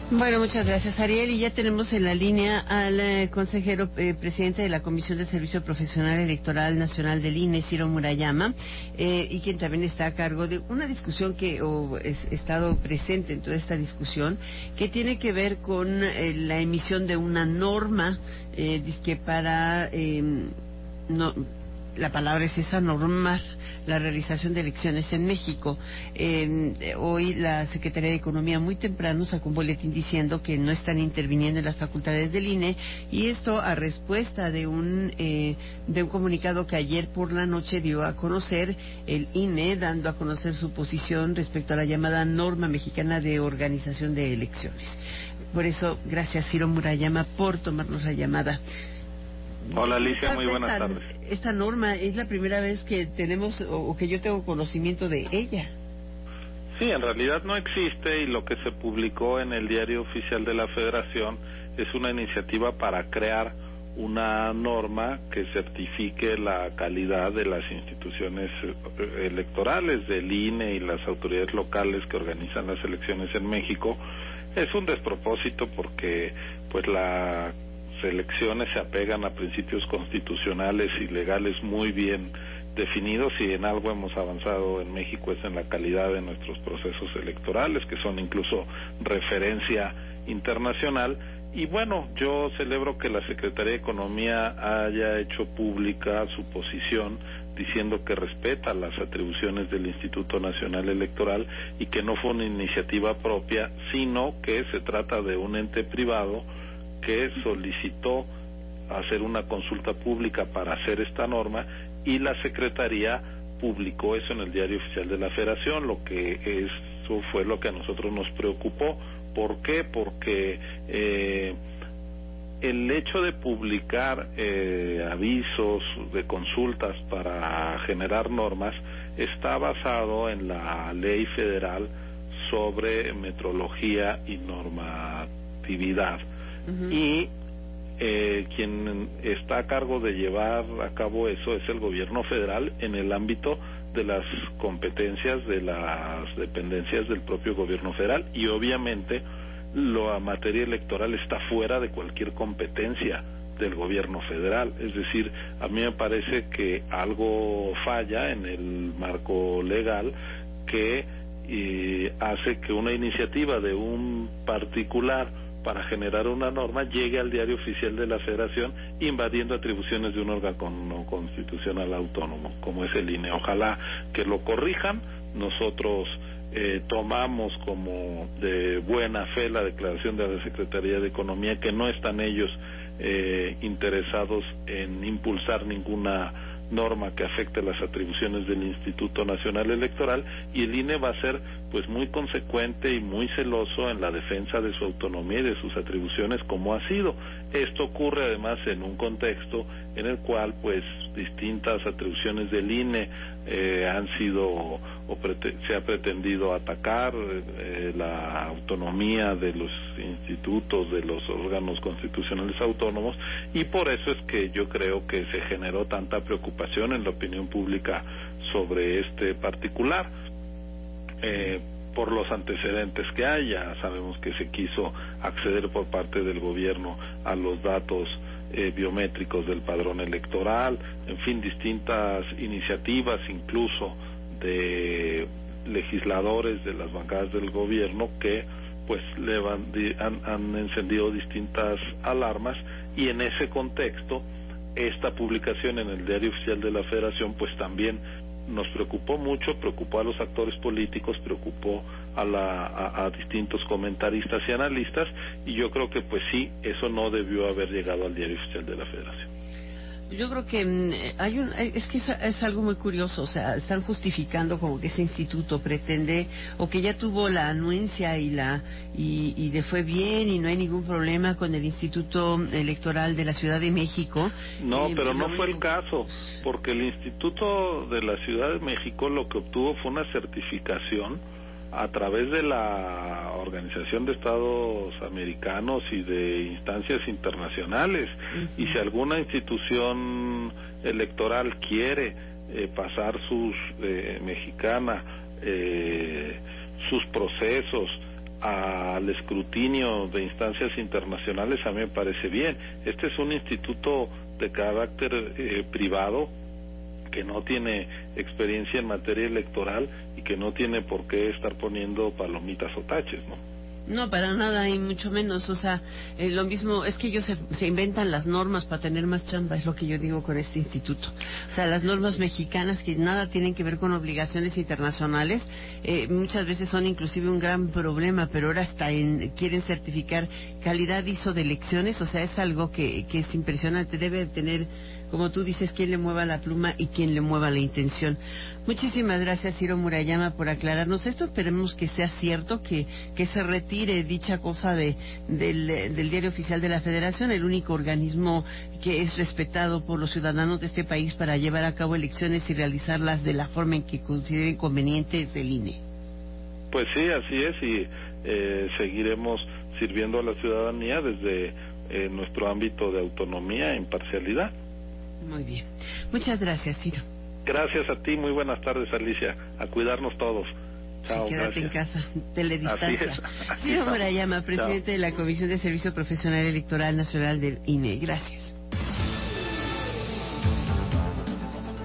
Bueno, muchas gracias, Ariel. Y ya tenemos en la línea al consejero presidente de la Comisión de Servicio Profesional Electoral Nacional del INE, Ciro Murayama, y quien también está a cargo de una discusión que ha estado presente en toda esta discusión, que tiene que ver con la emisión de una norma que para no, la palabra es esa, normar la realización de elecciones en México. Hoy la Secretaría de Economía muy temprano sacó un boletín diciendo que no están interviniendo en las facultades del INE, y esto a respuesta de un comunicado que ayer por la noche dio a conocer el INE, dando a conocer su posición respecto a la llamada norma mexicana de organización de elecciones. Por eso, gracias, Ciro Murayama, por tomarnos la llamada. Hola, Alicia, muy buenas tardes. Esta norma es la primera vez que tenemos o que yo tengo conocimiento de ella. Sí, en realidad no existe, y lo que se publicó en el Diario Oficial de la Federación es una iniciativa para crear una norma que certifique la calidad de las instituciones electorales, del INE y las autoridades locales que organizan las elecciones en México. Es un despropósito porque pues las elecciones se apegan a principios constitucionales y legales muy bien definidos, y en algo hemos avanzado en México es en la calidad de nuestros procesos electorales, que son incluso referencia internacional. Y bueno, yo celebro que la Secretaría de Economía haya hecho pública su posición, diciendo que respeta las atribuciones del Instituto Nacional Electoral y que no fue una iniciativa propia, sino que se trata de un ente privado que solicitó hacer una consulta pública para hacer esta norma, y la Secretaría publicó eso en el Diario Oficial de la Federación. Eso fue lo que a nosotros nos preocupó. ¿Por qué? Porque el hecho de publicar avisos de consultas para generar normas está basado en la Ley Federal sobre Metrología y Normatividad. Y quien está a cargo de llevar a cabo eso es el gobierno federal en el ámbito de las competencias de las dependencias del propio gobierno federal, y obviamente la materia electoral está fuera de cualquier competencia del gobierno federal. Es decir, a mí me parece que algo falla en el marco legal que hace que una iniciativa de un particular para generar una norma llegue al Diario Oficial de la Federación, invadiendo atribuciones de un órgano constitucional autónomo como es el INE. Ojalá que lo corrijan. Nosotros tomamos como de buena fe la declaración de la Secretaría de Economía, que no están ellos interesados en impulsar ninguna norma que afecte las atribuciones del Instituto Nacional Electoral, y el INE va a ser pues muy consecuente y muy celoso en la defensa de su autonomía y de sus atribuciones, como ha sido. Esto ocurre además en un contexto en el cual pues distintas atribuciones del INE han sido se ha pretendido atacar la autonomía de los institutos, de los órganos constitucionales autónomos, y por eso es que yo creo que se generó tanta preocupación en la opinión pública sobre este particular. Por los antecedentes que hay, ya sabemos que se quiso acceder por parte del gobierno a los datos biométricos del padrón electoral, en fin, distintas iniciativas incluso de legisladores de las bancadas del gobierno que pues han encendido distintas alarmas, y en ese contexto esta publicación en el Diario Oficial de la Federación pues también nos preocupó mucho, preocupó a los actores políticos, preocupó a distintos comentaristas y analistas, y yo creo que pues sí, eso no debió haber llegado al Diario Oficial de la Federación. Yo creo que es algo muy curioso. O sea, están justificando como que ese instituto pretende, o que ya tuvo la anuencia y le fue bien y no hay ningún problema con el Instituto Electoral de la Ciudad de México. No, pero no fue el caso, porque el Instituto de la Ciudad de México lo que obtuvo fue una certificación a través de la Organización de Estados Americanos y de instancias internacionales. Y si alguna institución electoral quiere pasar sus procesos al escrutinio de instancias internacionales, a mí me parece bien. Este es un instituto de carácter privado que no tiene experiencia en materia electoral y que no tiene por qué estar poniendo palomitas o taches, ¿no? No, para nada, y mucho menos, o sea, lo mismo, es que ellos se inventan las normas para tener más chamba, es lo que yo digo con este instituto. O sea, las normas mexicanas que nada tienen que ver con obligaciones internacionales, muchas veces son inclusive un gran problema, pero ahora hasta quieren certificar calidad ISO de elecciones, o sea, es algo que es impresionante, debe tener, como tú dices, quien le mueva la pluma y quien le mueva la intención. Muchísimas gracias, Ciro Murayama, por aclararnos esto. Esperemos que sea cierto, que se retire dicha cosa del Diario Oficial de la Federación, el único organismo que es respetado por los ciudadanos de este país para llevar a cabo elecciones y realizarlas de la forma en que consideren conveniente es el INE. Pues sí, así es, y seguiremos sirviendo a la ciudadanía desde nuestro ámbito de autonomía e imparcialidad. Muy bien. Muchas gracias, Ciro. Gracias a ti, muy buenas tardes, Alicia. A cuidarnos todos. Chao, sí, quédate gracias. en casa, teledistancia. Ciro Murayama, presidente de la Comisión de Servicio Profesional Electoral Nacional del INE. Gracias.